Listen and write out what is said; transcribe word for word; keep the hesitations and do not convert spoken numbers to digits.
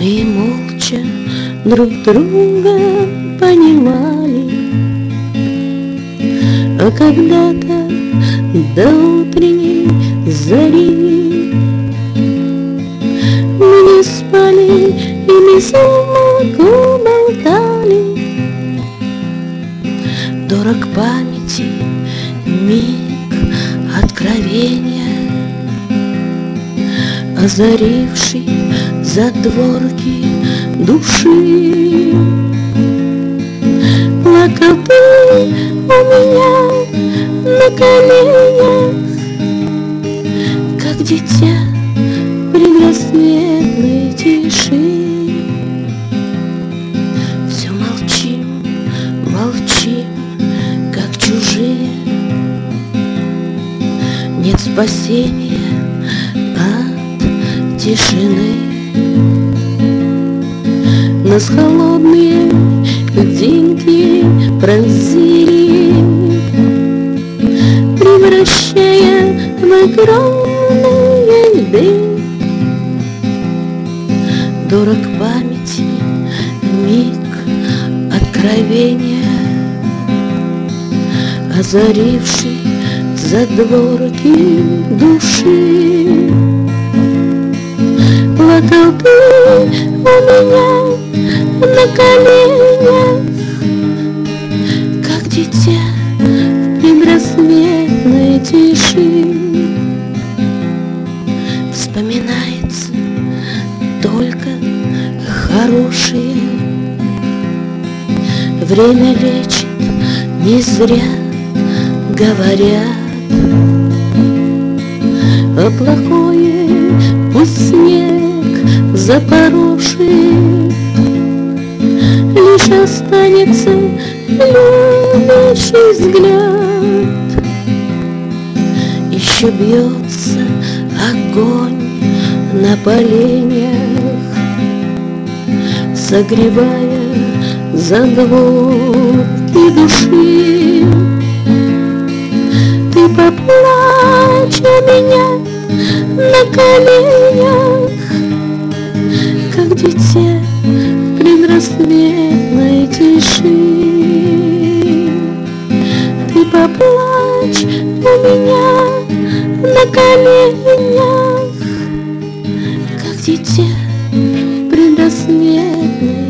и молча друг друга понимали. А когда-то до утренней зари мы не спали и без умолку болтали. Дорог памяти миг откровения, озаривший задворки души. Плакал ты у меня на коленях, как дитя в предрассветной тиши. Все молчим, молчим, как чужие. Нет спасения от тишины. Нас холодные деньги пронзили, превращая в огромные льды. Дорог памяти миг откровения, озаривший задворки души. Плакал ты у меня на коленях, как дитя в предрассветной тиши. Вспоминается только хорошее. Время лечит, не зря говорят. А плохое пусть снег запорошит, лишь останется любящий взгляд. Еще бьется огонь на поленьях, согревая задворки души. Ты поплачь у меня на коленях, как дитя в предрассветной тиши. Ты поплачь у меня на коленях, как дитя в предрассветной